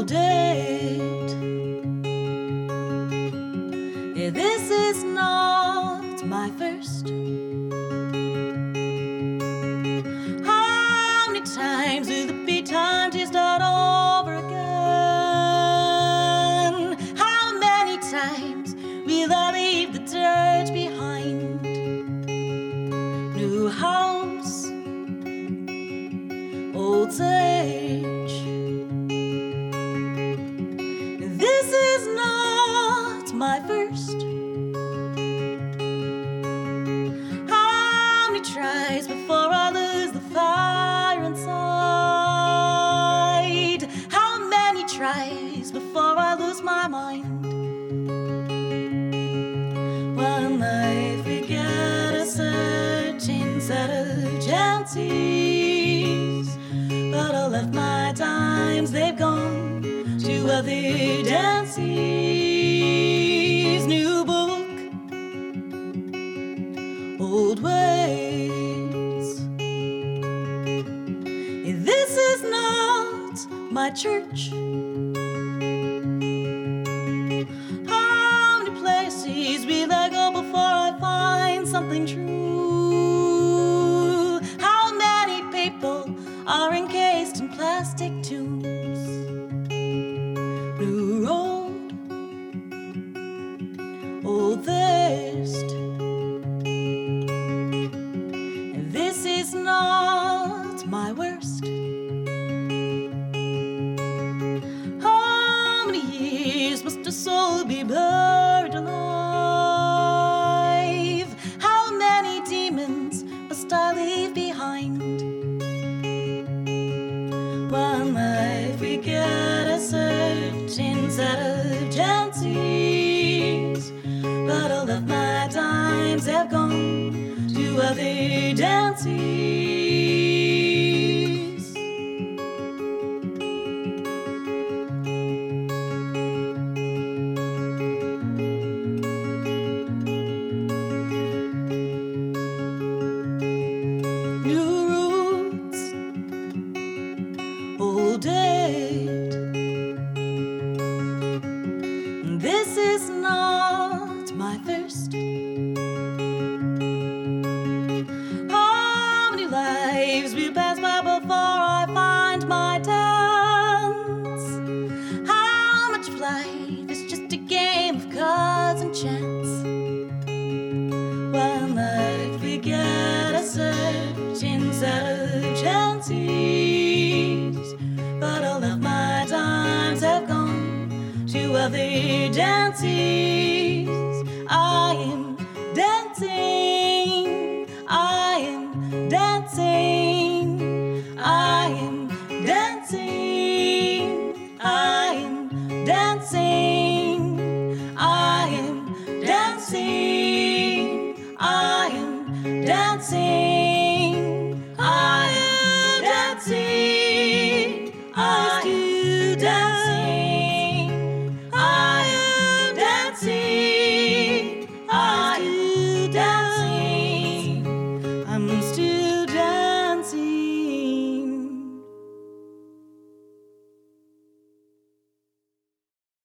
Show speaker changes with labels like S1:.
S1: date. This is not my first. How many times will it be time to start over again? How many times will I leave the dirt behind? New house, old age. This is not my first. How many tries before I lose the fire inside? How many tries before I lose my mind? When life we get a certain set of chances, but I left my times, they've gone to other dances. New book, old ways. This is not my church. How many places will I go before I find something true? How many people are encased in plastic tombs? New road, old thirst. This is not my worst. How many years must a soul be buried alive? How many demons must I leave behind? One life we get a certain set of chances, but all of my times have gone to other dances. New roots, old date. This is not my first. How many lives will pass by before I find my dance? How much of life is just a game of cards and chance? When life we get a certain set of chances, but all of my times have gone to other dances. I am dancing, I am dancing, I am dancing, I am dancing, I am dancing, I am dancing, I am dancing, I